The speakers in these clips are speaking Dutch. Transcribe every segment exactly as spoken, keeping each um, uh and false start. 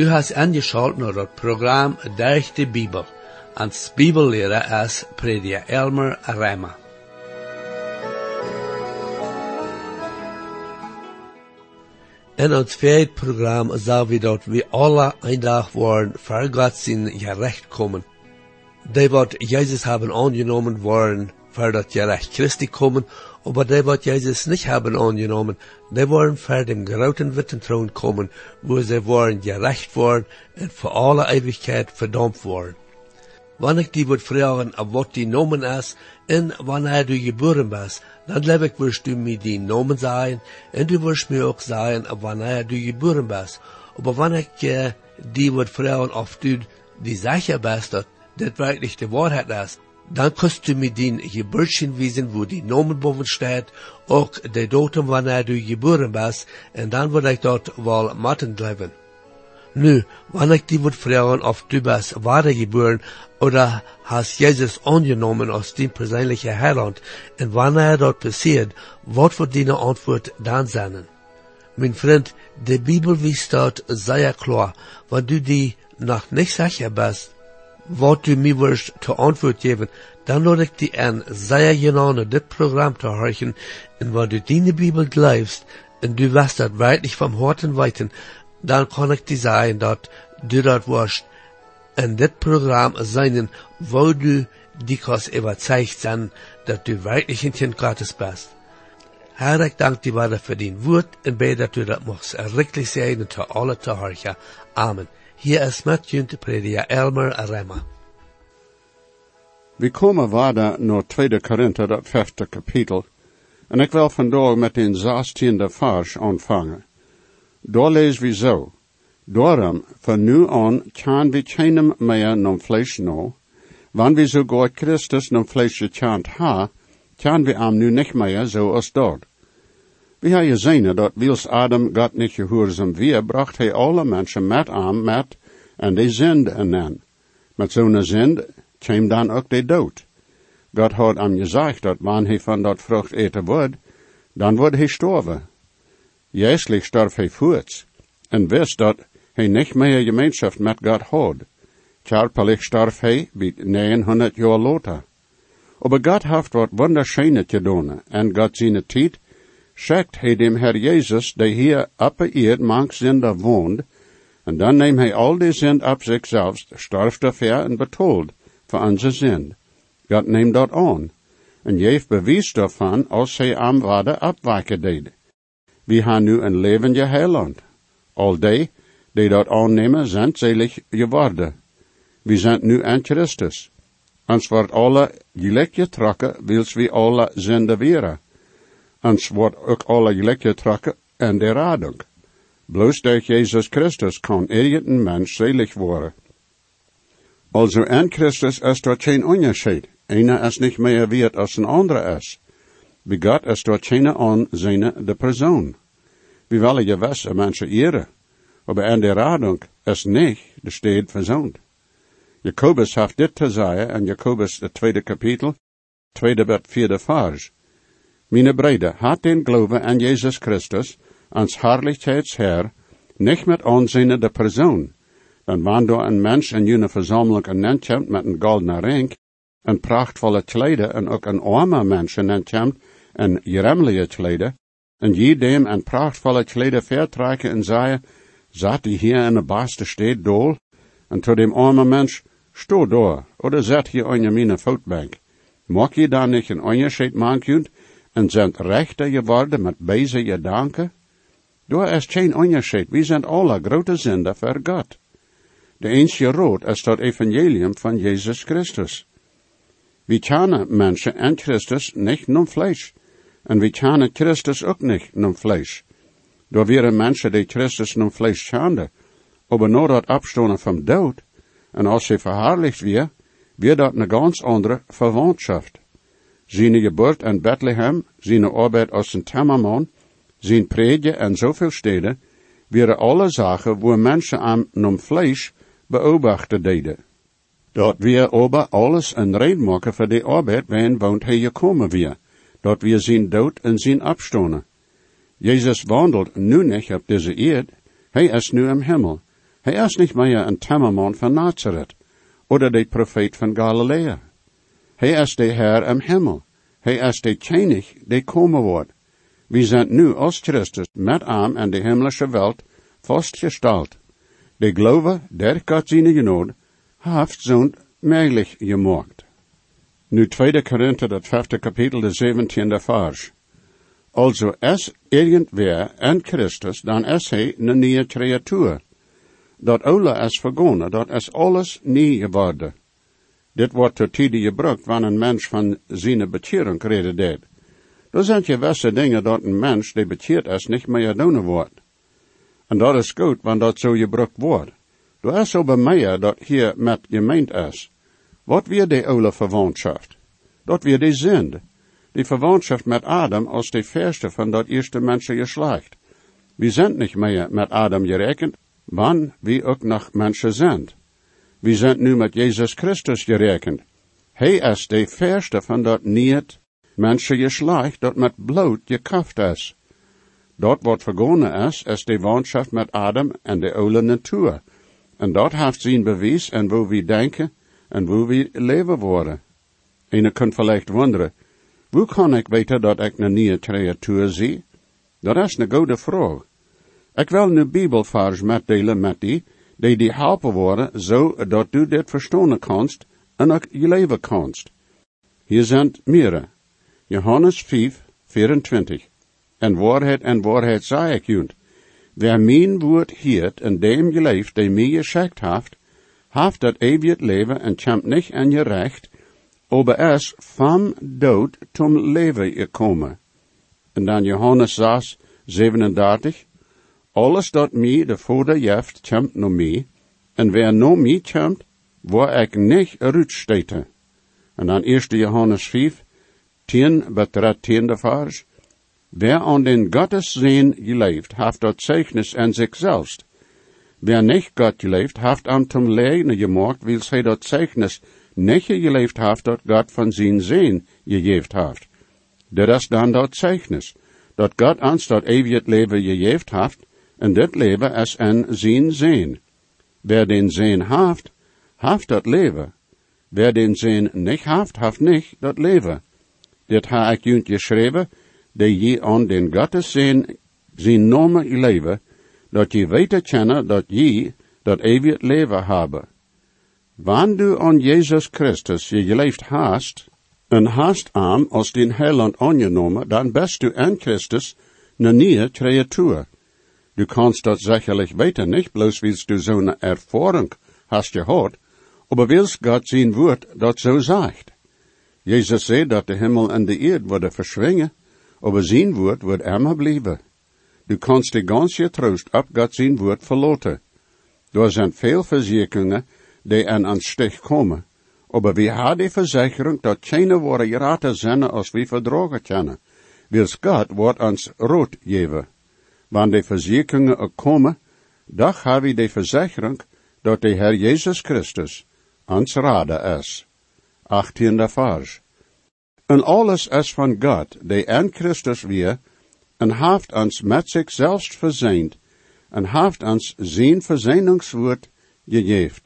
Du hast angeschaltet naar het programma Durch de Bibel. Als Bibellehrer is prediker Elmer Reimer. In ons vierde programma zagen we dat we alle een dag worden voor God zijn gerecht komen. Die wat Jezus hebben aangenomen worden voor dat gerecht Christi komen, aber die wat Jezus nicht haben angenommen, die worden voor dem großen witten troon komen, wo sie worden gerecht worden en voor alle Ewigkeit verdammt worden. Wanneer ik die wordt vragen wat die nomen is, en wanneer du geboren bist, dan leef ik wirst du mir die nomen sagen, en du wirst mir ook sagen, wanneer du geboren bist. Aber wanneer ik uh, die wordt vragen of du die sicher bist, dat dit wirklich die Wahrheit ist, dan kannst du mir den Geburtschen wiesen, wo die Nomen boven steht, auch de Datum, wanneer du geboren bist, en dan word ik dort wel matten blijven. Nu, wanneer ik die wordt vragen of du bist ware geboren, oder hast Jesus angenommen als dein persönlicher Heiland, en wanneer dat passiert, wat wordt die antwoord dan zijn? Mijn vriend, de Bibel wies dat sehr klar, wenn du die nog niet sicher bist, wat du mir wirst zur Antwort geben, dann lade ich dich an, sehr genau dit Programm zu horchen, und wenn du deine Bibel glaubst, und du wirst das wirklich vom Herzen weiten, dann kann ich dir sagen, dass du das wirst in dit Programm sein, wo du dich kannst überzeugt sein, dass du wirklich ein Kind Gottes bist. Herr, ich danke dir weiter für dein Wort, und bete, dass du das machst, wirklich sein und zu alle zu horchen. Amen. Hier is met jullie prediker Elmer Reimer. We komen verder naar tweede Korinther, dat vijfde kapitel, en ik wil vandaag met den zestiende vers aanvangen. Daar lezen we zo: Daarom, van nu aan, kan we keinem meer nam vlees nou, wanneer we sogar Christus nam vlees gekend ha, kan we am nu niet meer zo als dat. We hebben gezien dat wils Adam God niet gehoorzaam weer, bracht hij alle mensen met aan met en die zinde in. Met zo'n zinde kwam dan ook de dood. God had hem gezegd dat wanneer hij van dat vrucht eten wordt, dan wordt hij sterven. Jeselijk stierf hij voorts en wist dat hij niet meer gemeenschap met God had. Körperlich stierf hij bij negenhonderd jaar later. Aber God heeft wat wunderschönes gedaan en God zijn tijd schickt hij dem Herr Jesus, der hier op de eerd manch zinder woont, en dan neemt hij al die zind op zichzelf, sterft dafür en betoelt voor onze zind. God neemt dat aan, en geeft bewijs daarvan als hij am waarde afwijken deed. We hebben nu een levende heiland. Al die, die dat aannemen, zijn selig geworden. We zijn nu aan Christus. Ons wordt alle gelijk getrokken, wils we alle zinden weren. Ons wordt ook alle gelijk getrokken en de radung. Bloos door Jezus Christus kan irgendein mens selig worden. Also in Christus is er geen onderscheid. Einer is niet meer wert als een andere is. Bij God is er geen aanzien de persoon. We willen gewisse mensen eren, aber in de radung is niet de stede verzoend. Jacobus heeft dit te zeggen in Jacobus het tweede kapitel, tweede tot vierde vers. Meine Brüder, hat den Glauben an Jesus Christus, ans Herrlichkeitsherr, nicht mit Ansehen der Person. Dann wann du ein Mensch in jene Versammlung ernannt kommt mit ein goldener Ring, ein prachtvolle Kleider und auch ein armer Mensch ernannt kommt in jeremliche Kleider, und jedem ein prachtvolle Kleider vertragen und sagen, seid ihr hier in der Baste steht dol, und zu dem armen Mensch, sto da, oder seid hier an meine Foutbank. Mag je dan nicht ein Unterschied machen en zijn rechter geworden met beide gedanken? Daar is geen onderscheid. We zijn alle grote zinder voor God. De enige rood is dat evangelium van Jezus Christus. We kennen mensen en Christus niet nom vlees. En we kennen Christus ook niet nom vlees. Daar waren mensen die Christus nom vlees kenden. Aber na dat opstaan van dood, en als ze verherrlicht weer, weer dat een ganz andere verwantschap. Zijn geboorte in Bethlehem, zijn arbeid als een timmerman, zijn predje en zoveel steden, waren alle zaken waar mensen aan nom vlees beobachten deden. Dat wir aber alles een reden maken voor die arbeid waarin woont hij gekomen weer, dat wir zijn dood en zijn opstonen. Jezus wandelt nu niet op deze eerd, hij is nu im Himmel, Hij is niet meer een timmerman van Nazareth, oder de profeet van Galilea. Hij is de Heer im Himmel. Hij is de König, die komen wordt. We zijn nu als Christus met hem en de himmlische welt vastgesteld. De geloven der God zijn genade, heeft zo'n mogelijk gemaakt. Nu tweede Korinther, dat vijfde kapitel, de zeventiende vers. Also is irgendwer in Christus, dan is hij een nieuwe creatuur. Dat oude is vergonnen, dat is alles nieuw geworden. Dit wordt tot tijden gebruikt, wanneer een mens van zijn bekering reden deed. Dan zijn je wisse dingen dat een mens die bekeerd is niet meer doen wordt. En dat is goed, want dat zo gebruikt wordt. Er is zo bij mij dat hier met gemeend is. Wat weer die oude verwantschaft? Dat weer die zinde. Die verwantschaft met Adam als de verste van dat eerste mensengeslacht. We zijn niet meer met Adam gerekend, wann we ook nog mensen zijn. We zijn nu met Jezus Christus gerekend. Hij is de verste van dat niet mensengeslacht dat met bloed gekaft is. Dat wat vergonnen is, is de verwantschaft met Adam en de oude natuur. En dat heeft zijn bewijs en hoe we denken en hoe we leven worden. En je kunt vielleicht wonderen, hoe kan ik weten dat ik een nieuwe creatuur zie? Dat is een goede vraag. Ik wil een Bibelvers metdelen met die, die die helpen worden, zo dat du dit verstaan kanst en ook je leven kanst. Hier zijn meerdere. Johannes vijf, vierentwintig. En waarheid en waarheid zei ik junt. Wer mijn woord hiert en dem geleeft, die mij geschickt heeft, heeft dat eeuwig leven en komt niet aan je recht, aber is van dood zum leven gekomen. En dan Johannes zes, zevenendertig. Alles dat mij de Vader geeft, komt naar mij, en wer naar mij komt, waar ik niet uitsteten. En dan eerste Johannes vijf, tien betreft tiende vers. Wer aan den Gottes Sinn geleeft, heeft dat Zeichnis in zichzelf. Wer nicht Gott geleeft, heeft am zum Leiden gemaakt, weil hij dat Zeichnis nicht geleeft heeft, dat Gott van zijn Sinn gegeven heeft. Dat is dan dat Zeichnis, dat Gott ons dat eeuwig leven gegeven heeft, en dit leven is in zijn Sinn. Wer den Sinn heeft, heeft dat leven. Wer den Sinn nicht heeft, heeft nicht dat leven. Dit ha ik junt geschreven, die je aan den Gottes Sinn zijn namen leven, dat je weten kennen dat je dat eeuwig leven hebben. Wanneer du aan Jezus Christus je geleefd hast, en hast am als den Heiland aangenomen, dan bist du in Christus een nieuwe creatuur. Du kannst dat sicherlich weten nicht, bloß willst du so eine Erfahrung hast gehört, aber willst Gott sein Wort dat so sagt. Jesus zei dat de Himmel en de Erde worden verschwingen, aber sein Wort wird immer bleiben. Du kannst die ganze Trost ab Gott sein Wort verloten. Da sind veel Versicherungen, die an uns Stich kommen, aber wir haben die Versicherung, dat keine worden geraten zijn als wir verdragen können, wils Gott wordt ons rood geven. Wanneer de Versicherungen ook komen, dan hebben we de Versicherung, dat de Herr Jesus Christus ons raden is. achttiende vers. En alles is van God, die in Christus weer, en heeft ons met zichzelf verzeind, en heeft ons zijn verzeningswoord gegeven.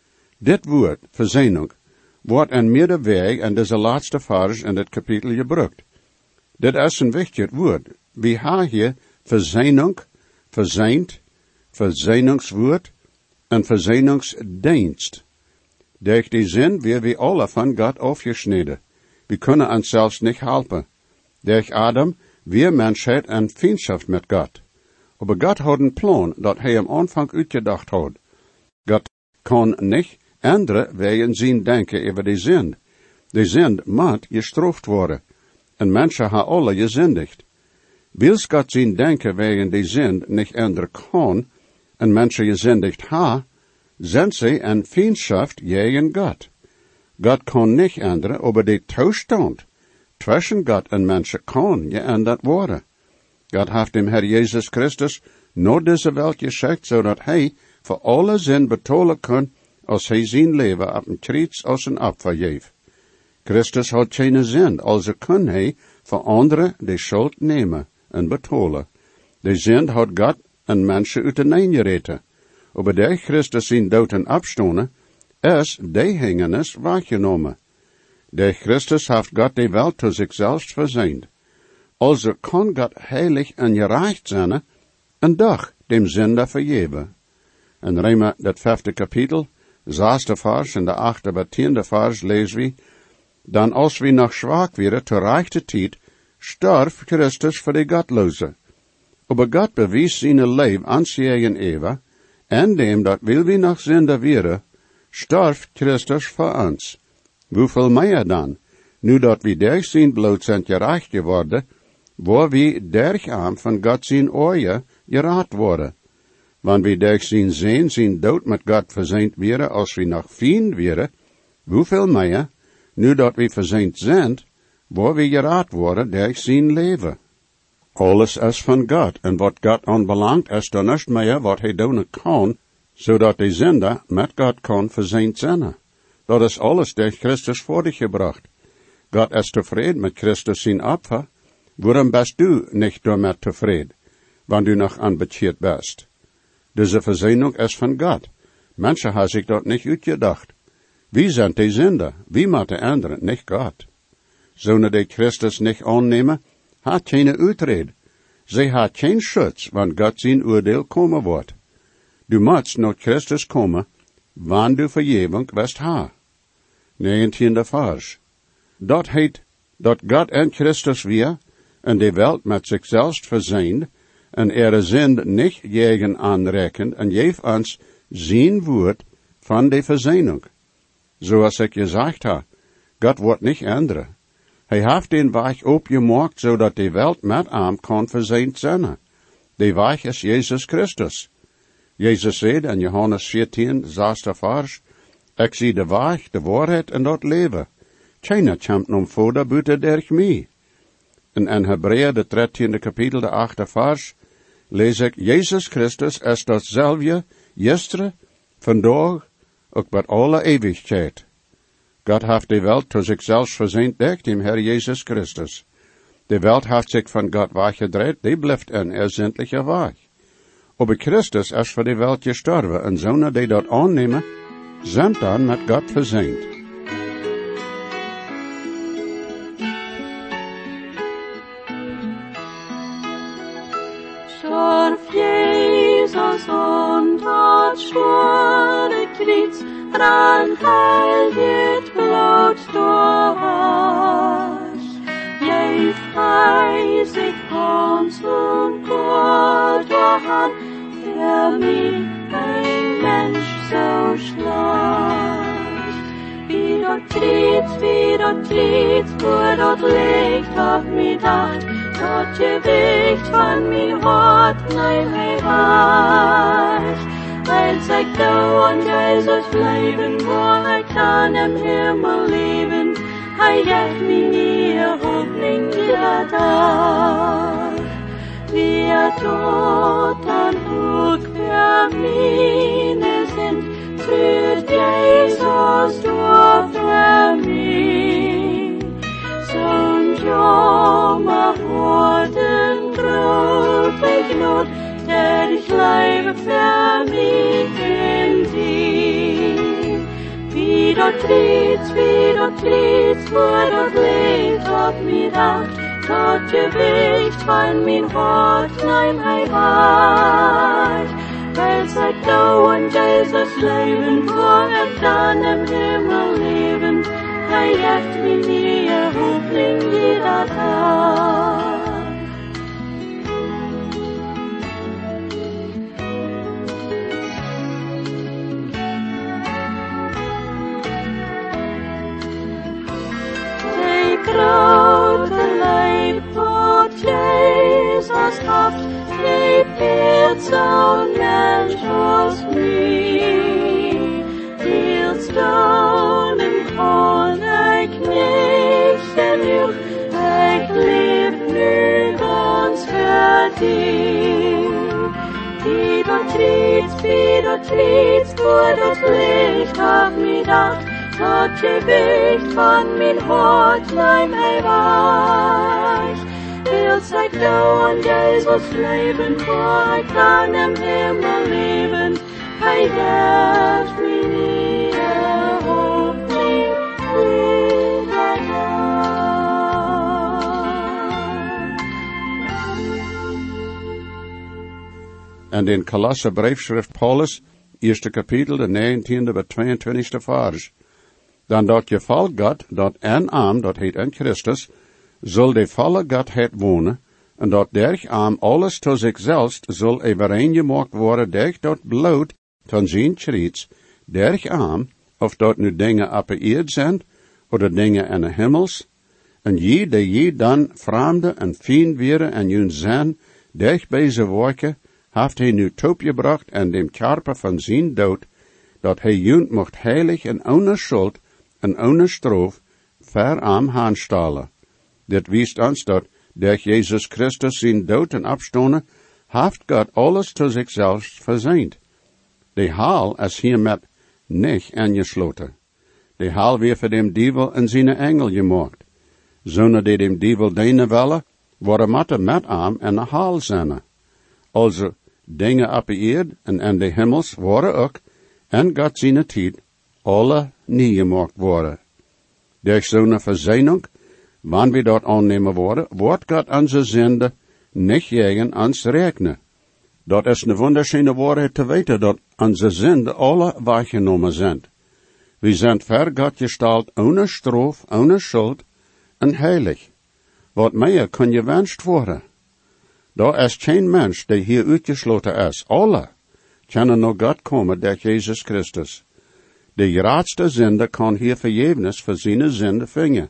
Dit woord, verzeining, wordt in meerdere en deze laatste vers in dit kapitel gebruikt. Dit is een wichtig woord. We hebben hier verzeining, verzeind, verzeningswoord en verzeningsdienst. Durch die zin weer we alle van God afgesneden. We kunnen ons zelfs niet helpen. Durch Adam, wir Menschheit en vriendschaft met God. Aber God had een plan dat hij am Anfang uitgedacht had. God kan niet ändern wegen zijn denken over die zin. Die zin moet gestraft worden. En mensen hebben alle gezündigd. Wils God zijn denken wegen die zin niet ändern kan, en mensen gezündigd ha, zijn zij in vriendschaft tegen God. God kan niet ändern, aber die toestand zwischen God en mensen kan geändert worden. God heeft dem Herr Jesus Christus naar deze welt geschickt, zodat hij voor alle zin betalen kan, als hij zijn leven op een kruis als een opfer geeft. Christus had geen zin, also kan hij voor anderen de schuld nemen en betalen. De zin had God en mensen uit de neen gereten. aber der Christus zijn dood en opstonden, is die hingenis waargenomen. Der Christus heeft Gott die Welt zu sich selbst versehend. Also kann Gott heilig en gerecht zijn, en doch dem Sünder vergeben. In Römer, dat vijfde kapitel, zesde vers en de achte bij tiende vers lezen we, dan als we nog zwak werden ter rechte tijd, stierf Christus voor de Gottloze. Aber Gott bewies zijn leven aan zijn Eva, en dem dat wil we nog Sünder werden, stierf Christus voor ons. Hoeveel meer dan, nu dat we durch zijn bloed zijn gerecht geworden, waar we durch aan van God zijn oorje geraad worden. Want we durch zijn zin zijn dood met God verzeind werden, als we nog vriend werden, hoeveel meer, nu dat we verzeind zijn, waar we geraad worden durch zijn leven. Alles is van God, en wat God aanbelangt, is dan niet meer wat hij doen kan, zodat de zender met God kan verzeind zijn. Dat is alles durch Christus voortgebracht. God is tevreden met Christus zijn opfer. Waarom bist du niet daarmee tevreden, wanneer du nog aanbekeerd bist? Deze verzeening is van God. Mensen hebben zich dat niet uitgedacht. Wie zijn die zinder? Wie moeten anderen, niet God? Zonen die Christus niet aannemen, had geen uitred. Zij had geen schutz, want God zijn oordeel komen wordt. Du moet naar Christus komen, wanneer du vergeving west ha. negentiende vers. Dat heet, dat God en Christus weer, en de welt met zichzelf verzeind, en er zind niet jegen aanrekend, en geef ons zijn woord van de verzeining. Zoals ik gezegd heb, God wordt niet änderen. Hij heeft den weg opgemaakt, zodat de welt met hem kan verzeind zijn. De weg is Jezus Christus. Jezus zei in Johannes veertien, zesde vers, ik zie de weg, de waarheid en dat leven. Keiner komt nom voor buiten durch mij. En in Hebreeën, de dertiende kapitel, de achte vers, lees ik, Jezus Christus is datzelfde, gisteren, vandaag, ook met alle eeuwigheid. God heeft de welt tot zichzelf verzeind durch dem Herr Jezus Christus. De welt heeft zich van God weggedreht, die blijft een erzindliche weg. Aber Christus is voor de welt gestorven, en zonen die dat aannemen, zijn dan met God verzeind. Storf Jezus unter das schwere Kreuz, dran heiligt Blut durch. Jeff heiß ich uns und Gott an, für mich ein Mensch so schlecht. Wie dort tritt, wie dort tritt, wo dort liegt auf mir Dacht, dort Gewicht von mir Wort, nein, hey, weich. Als ich dauernd Jesus leben, wo ich kann im Himmel leben, hij geeft me nie Hoffnung jeder Tag. Wie er tot an Hook für meine sind, führt Jesus durch für mich. So'n jammer worden groot ik not, der ich lebe für mich in dir. Wie dort tritt, wie dort tritt, wo dort liegt, hat mir Dacht, dort Gewicht von mein Wort, nein, hey, weich. Weil seit dauernd Jesus leben, wo ich dann im Himmel leben, er jagt mir nie Hoffnung jeder Tag. Grote Leib, wat Jesus haft, lebt er zo'n Mensch als mij. Viel stonen kon ik nicht genug, ik leef nu ganz für dich. Wie dort tritt, wie dort tritt, wo dort Licht auf mir Dacht, dat Gewicht von mein Hort, nein, hey, weich. Will seit dauernd Jesus leben, wo ich kann im Himmel leben, hij heeft wie niederhoffing in zijn En in Kolossenbrief schrift Paulus, eerste kapitel, de negentiende bij tweeëntwintigste vers. Dan dat je val God, dat en arm, dat heet in Christus, zal de volle Godheid wonen, en dat derg arm alles tot zichzelf zal overeengemaakt worden, derg dat bloed van zijn schriets, derg arm, of dat nu dingen op de eerd zijn, oder dingen in de hemels, en je, die je dan vreemde en fiend weren en jun zijn, derg bij ze werken, heeft hij nu toepgebracht en dem karper van zijn dood, dat hij jun mocht heilig en ohne schuld en ohne stroof ver am aanstellen. Dit wiest ons dat durch Jezus Christus zijn dood en opstonden, heeft God alles tot zichzelf verzeind. De haal is hiermet niet aangesloten. De haal weer voor dem dievel en zijn engel gemaakt. Zonder die dem dievel dienen willen, worden matte met am en de haal zijn. Also, dingen op de eerd en in de hemels worden ook, en God zijn tijd, alle nie gemaakt worden. Durch zo'n verzeining, wanneer we dat aannemen worden, wordt God onze zonde niet tegen ons rekenen. Dat is een wunderschöne waarheid te weten, dat onze zonde alle weggenomen zijn. We zijn ver God gesteld, ohne stroof, ohne schuld, en heilig. Wat meer kun je wenst worden? Daar is geen mens die hier uitgesloten is. Alle kunnen naar God komen door Jezus Christus. De grootste zonde kan hier vergevenis voor zijn zonde vingen.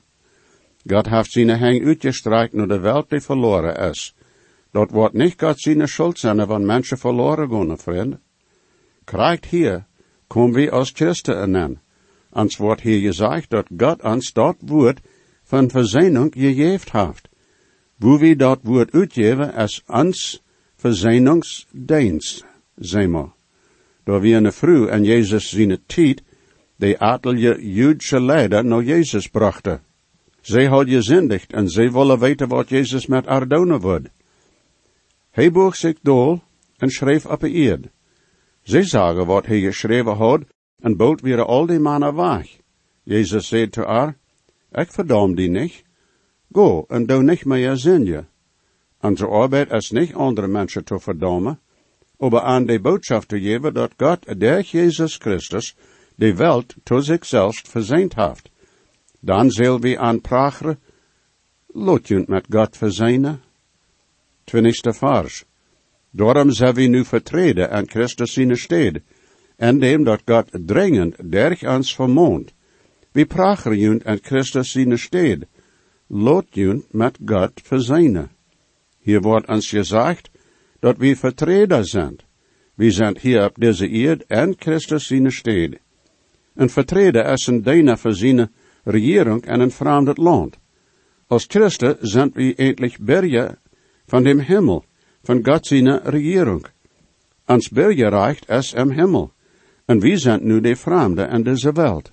God heeft zijn hang uitgestrekt naar de wereld die verloren is. Dat wordt niet God zijn schuld zijn, van mensen verloren gaan, vriend. Krijgt hier, komen we als Christen aan. Ons wordt hier gezegd dat God ons dat woord van verzeining gegeven heeft. Wo we dat woord uitgeven is ons verzeiningsdienst, zeg maar. Door we een vrouw en Jezus zijn tijd, die adelje Joodse leider naar Jezus brachten. Zij had gezündigd en zij willen weten wat Jezus met haar doen wordt. Hij boog zich dool en schreef op de eerd. Zij zagen wat hij geschreven had en bood weer al die mannen weg. Jezus zei te haar, ik verdam die niet. Go en doe niet meer zonde. Onze arbeid is niet andere mensen te verdammen, maar aan de boodschap te geven dat God door Jezus Christus de wereld tot zichzelf verzeind heeft. Dan zullen we aanpragen, laat je met God verzijnen. Twintigste vers. Daarom zijn we nu vertreden aan Christus zijn stede, en dem dat God dringend derg ons vermoont. We pragen je aan Christus zijn stede, laat je met God verzijnen. Hier wordt ons gezegd dat we vertreden zijn. We zijn hier op deze eerd en Christus zijn stede. Een vertreden is een dienaar voor zijn regering in een vreemd land. Als Christen zijn we eindelijk bergen van dem Himmel, van God zijn regering. Ons bergerecht is im Himmel, en we zijn nu de vreemden in deze wereld.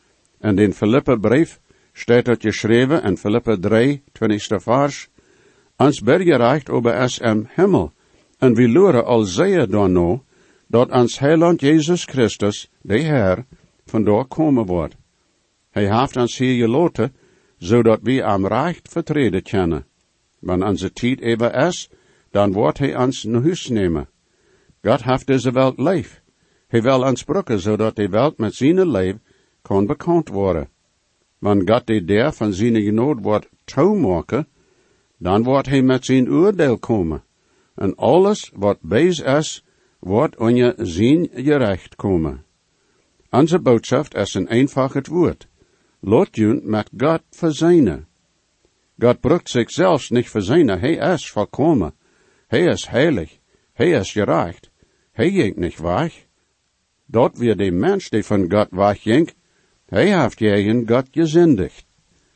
En in Philippe brief staat dat geschreven in Philippe drie, twintigste vers, ons bergerecht over is im Himmel, en we loeren al zeer daarno, dat ons heiland Jezus Christus, de Heer, vandaar komen wordt. Hij heeft ons hier gelaten, zodat we am recht vertreden kunnen. Wanneer onze tijd even is, dan wordt hij ons naar huis nemen. God heeft deze wereld lief. Hij wil ons brukken, zodat de wereld met zijn leven kan bekend worden. Wanneer God de der van zijn genood wordt touwmaken, dan wordt hij met zijn oordeel komen. En alles wat bijz is, wordt onder zijn gerecht komen. Onze boodschap is een eenvoudig woord. Laat je met God verzijnen. God brukt zichzelf niet verzijnen. Hij is volkomen. Hij is heilig. Hij is gerecht. Hij ging niet weg. Dat weer de mens die van God wegging, hij heeft tegen God gezündigd.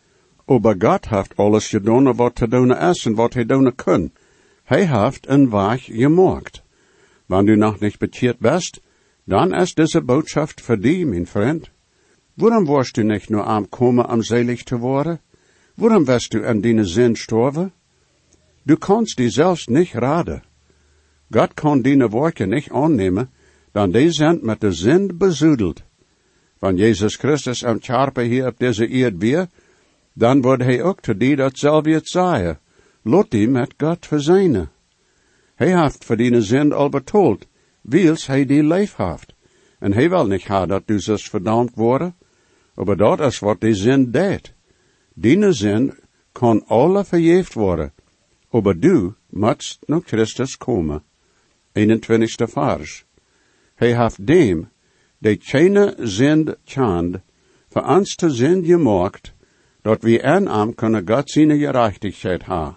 Aber God heeft alles gedaan wat te doen is en wat hij doen kan. Hij heeft een weg gemaakt. Wanneer du nog niet bekeerd bist, dan is deze boodschap voor die, mijn vriend. Waarom warst du niet nur aankomen om selig te worden? Waarom wist du an deine zin sterven? Du kannst die zelfs niet raden. God kan deine werken niet aannemen, dan die zijn met de zind bezoedeld. Van Jezus Christus am Charpe hier op deze eerd weer, dan wordt hij ook te die dat zelf het zei. Lot die met God verzijnen. Hij heeft voor die zind al betoeld, wils hij die leef heeft. En hij wil niet ha dat du dus verdampt worden, maar dat is wat die zind deed. Die zind kan alle vergeefd worden, maar du moet naar Christus komen. eenentwintigste vers. Hij heeft dem, die keine zind kend, voor ons te zind gemaakt, dat we aan hem kunnen God zijn gerechtigheid ha.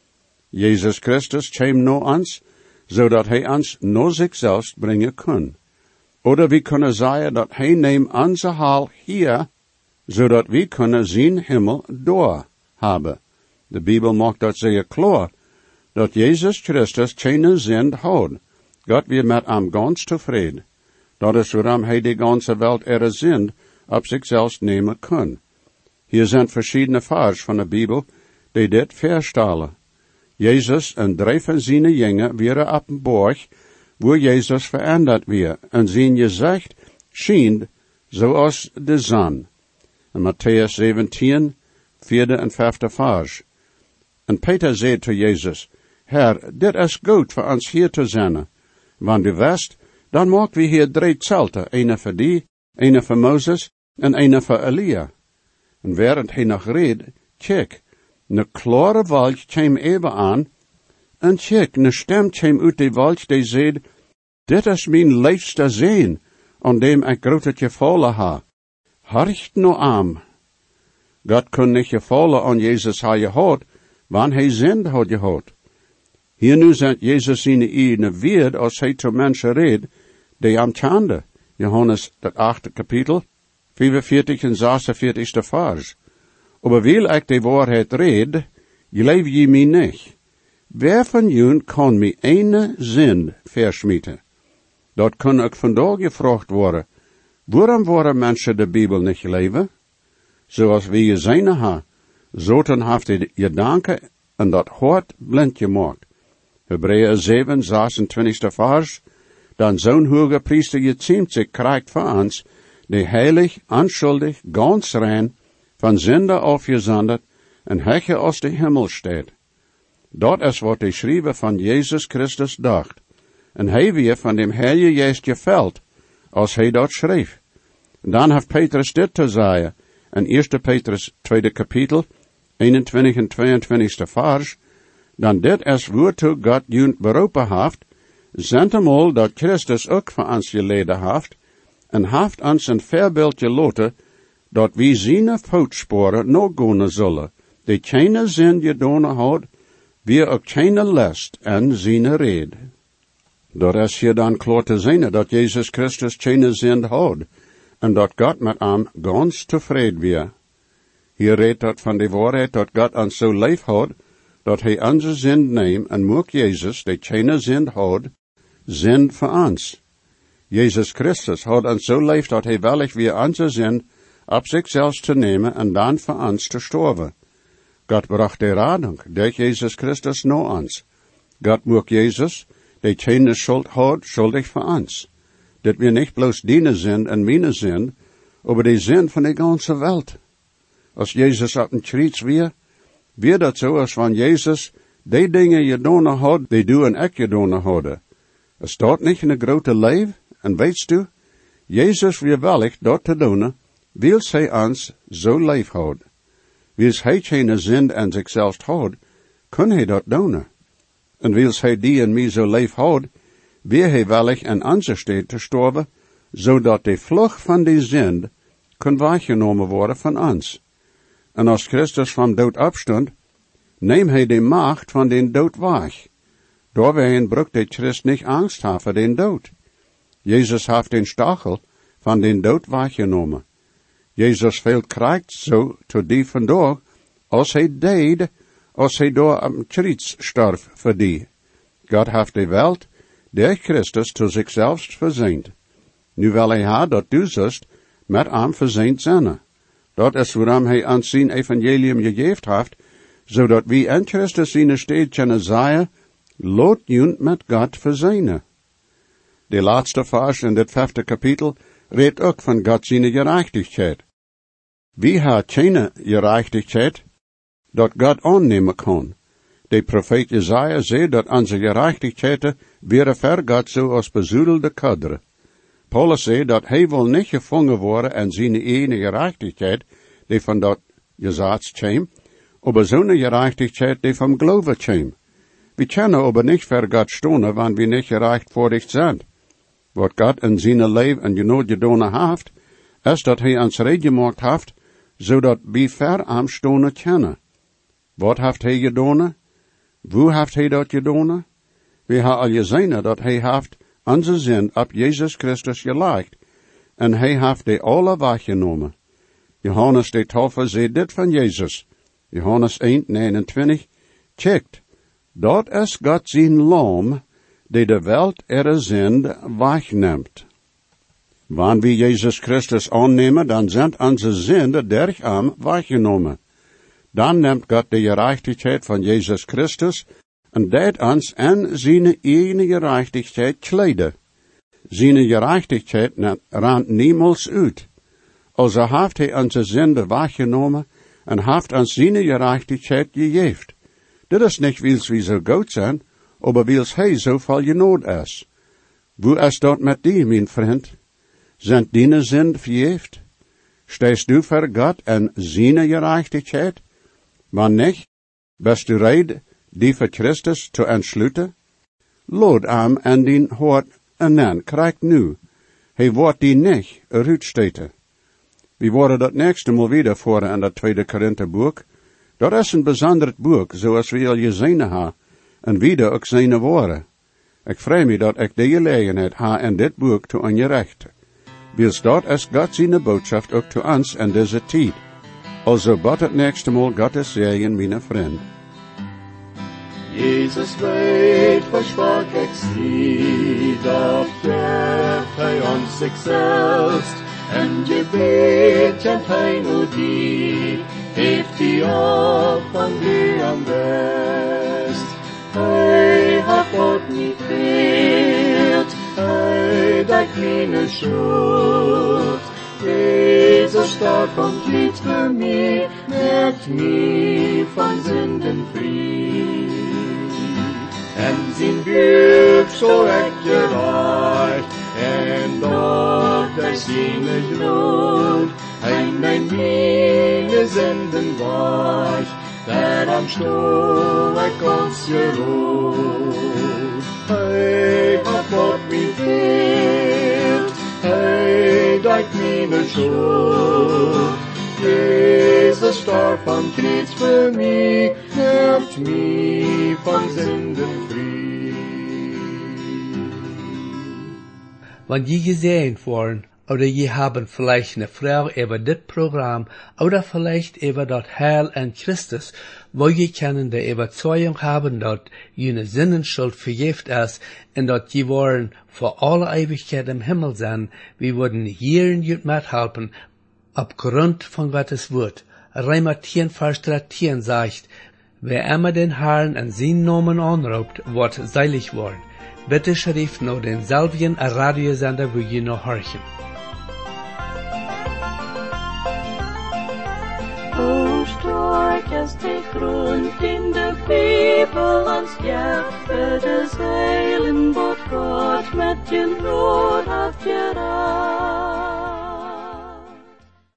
Jezus Christus kwam naar ons, zodat hij ons naar zichzelf brengen kan. Oder we kunnen zeggen dat hij neemt onze haal hier, zodat we kunnen zijn Himmel door hebben. De Bijbel maakt dat zeer klaar, dat Jezus Christus geen zind houdt. God weer met hem ganz tevreden. Dat is waarom hij de ganze wereld er zind op zichzelf nemen kan. Hier zijn verschillende vers van de Bijbel die dit verstellen. Jezus en drie van zijn jingen waren op een borg, waar Jezus veranderd weer, en zijn gezicht scheen zoals de zon. In Matthäus zeventien, vierde en vijfde vers. En Peter zei tot Jezus, Herr, dit is goed voor ons hier te zijn. Want u wist, dan maken we hier drie zelten, een voor die, een voor Mozes en een voor Elia. En während hij nog reed, kijk, een klare wolk kwam even aan, en kijk, een stem kwam uit die wolk die zei, dit is mijn liefste zoon, aan dem ik groot gevallen ha. Horcht no aan. God kon niet gevallen aan Jezus ha gehad, want hij zind had gehad. Hier nu zijn Jezus in de weer als hij tot mensen reed, die am tjande. Johannes, dat achte kapitel, vierenveertig en zesenveertigste vers. Aber wil ik de waarheid red, geloof je mij niet. Wer van jullie kan mij ene zind versmieten? Dat kan ook vandaag gevraagd worden. Waarom worden mensen de Bijbel niet leven? Zoals we je zijn ha, zoten heeft hij je danken en dat hart blind gemaakt. Hebreeën zeven, zesentwintigste vers. Dan zo'n hoge priester je ziemt zich krijgt voor ons, die heilig, onschuldig, ganz rein, van zonde afgezonderd en hegge als de hemel staat. Dat is wat de schrijver van Jezus Christus dacht. En hij weer van dem Heilige Geest geveld, als hij dat schreef. Dan heeft Petrus dit te zeggen, in eerste Petrus tweede kapitel, eenentwintig en tweeëntwintigste vers, dan dit is waartoe God junt beroepen heeft, zentemal dat Christus ook voor ons geleden heeft, en heeft ons een voorbeeld gelaten, dat we zijn voetsporen nog gaan zullen, die keine zin gedaan had, wie ook keine last en zijn red. Dat is hier dan klaar te zien, dat Jezus Christus keine zin had, en dat God met hem ganz tevreden weer. Hier redt dat van de waarheid dat God ons zo lief had, dat hij onze zin neemt en maakt Jezus, die keine zin had, zin voor ons. Jezus Christus had ons zo lief dat hij wellig weer onze zin op zichzelf te nemen en dan voor ons te sterven. God bracht de radung durch Jezus Christus naar ons. God maakt Jezus, die keine schuld had, schuldig voor ons. Dat wir niet bloos die zin en mijn zin, maar de zin van de ganze wereld. Als Jezus op een kruis weer, weer dat zo als van Jezus, die dingen gedaan had, die du en ik gedaan hadden. Het staat niet in een grote leef, en weet u, Jezus weer wellig dat te doen, wils hij ons zo lief houdt. Wils hij geen zin en zichzelf houdt, kan hij dat doen. En wils hij die en mij zo lief houdt, weer hij wellig in onze steed te sterven, zodat de vlucht van die zin kan weggenomen worden van ons. En als Christus van dood opstond, neemt hij de macht van den dood weg. Doorheen brukt de Christ niet angst hebben voor den dood. Jezus heeft den stachel van den dood weggenomen. Jezus veel krijgt zo tot die vandaag, als hij deed, als hij door am kruis starf voor die. God heeft de wereld, der Christus, tot zichzelf verzint. Nu wil hij ha dat du zust met hem verzint zijn. Dat is waarom hij ons zijn evangelium gegeven heeft, zodat we in Christus zijn steed kunnen zeggen, laat junt met God verzijnen. De laatste vers in dit vijfde kapitel redt ook van God zijn gerechtigheid. Wie hat keine gerechtigheid dat God aannemen kan? De profeet Jesaja zei dat onze gerechtigheid wäre ver God zoals bezoedelde kaderen. Paulus zei dat hij wil niet gevangen worden en zijn ene gerechtigheid, die van dat gezaats kwam, aber zo'n gerechtigheid die van geloven kwam. We kunnen aber niet ver God stonen, wanneer we niet gerechtvaardigd zijn. Wat God in zijn leven en genoeg gedaan heeft, is dat hij ons reed gemaakt heeft, zodat we ver am stonen kunnen. Wat heeft hij gedaan? Hoe heeft hij dat gedaan? We hebben al gezien dat hij heeft onze zin op Jezus Christus gelegd, en hij heeft die alle weggenomen. Johannes de Taufer zei dit van Jezus. Johannes één, negenentwintig. Checkt, dat is God zijn lam, die de welt ihre zin wegneemt. Wanneer we Jezus Christus aannemen, dan zijn onze zinden durch hem weggenomen. Dan neemt God de gerechtigheid van Jezus Christus en deed ons in zijn eigen gerechtigheid kleiden. Zijn gerechtigheid rant niemals uit. Also heeft hij onze zinden weggenomen en heeft ons zijn gerechtigheid gegeven. Dit is niet wils we zo goed zijn, aber wils hij zo veel genood is. Hoe is dat met die, mijn vriend? Zijn die zinden vergeeft? Stehst du voor God en zijn gerechtigheid? Maar niet, bist du reid, die voor Christus te entsluiten? Lood am en dien hoort en krijgt nu. Hij wordt die niet eruitsteten. We worden dat nächste mal wieder voor in dat tweede Korintherboek. Dat is een bijzonder boek, zoals we al gezien hebben, en wieder ook zijn woorden. Ik vrij me dat ik de gelegenheid ha in dit boek te ongerechten. Wils dat is God zijn boodschap ook te ons in deze tijd. Also bat het nächste mal Gottes Segen, mijn vriend. Jesus weet, versprach ik zie, dat geeft hij ons zichzelf, en gebet kent hij nu die, heeft die op van wie am best. Hij hat God niet veert, hij dekt meine schuld. Jezus starb vom Glied für mich, merkt mich von Sünden frei. En zijn Buch so echt gereicht, en dort er seine Blut, ein mein meine Sünden weich, der am Stuhl er ganz geruht. Hey, hat Gott mich wehrt, hey, deit meine Schuld. Jesus starb am Kreuz für mich, macht mich von Sünden frei. Wenn je gesehen worden, oder je haben vielleicht eine Frau über das Programm, oder vielleicht über das Heil in Christus, wo je können die Überzeugung haben, dass jene Sinnenschuld vergift ist, und dass je wollen für alle Ewigkeit im Himmel sein, wir würden hier in Jut mithelfen, aufgrund von Gottes Wort. Römer zehn, Vers dreizehn sagt, wer immer den Herrn an seinen Namen anruft, wird seilig worden. Bitte schrift noch denselben Radiosender, wo ihr noch horchen. O stark ist die Grund in der Bibel ans Jahre des Heilen, Gott Gott mit den Ruhe.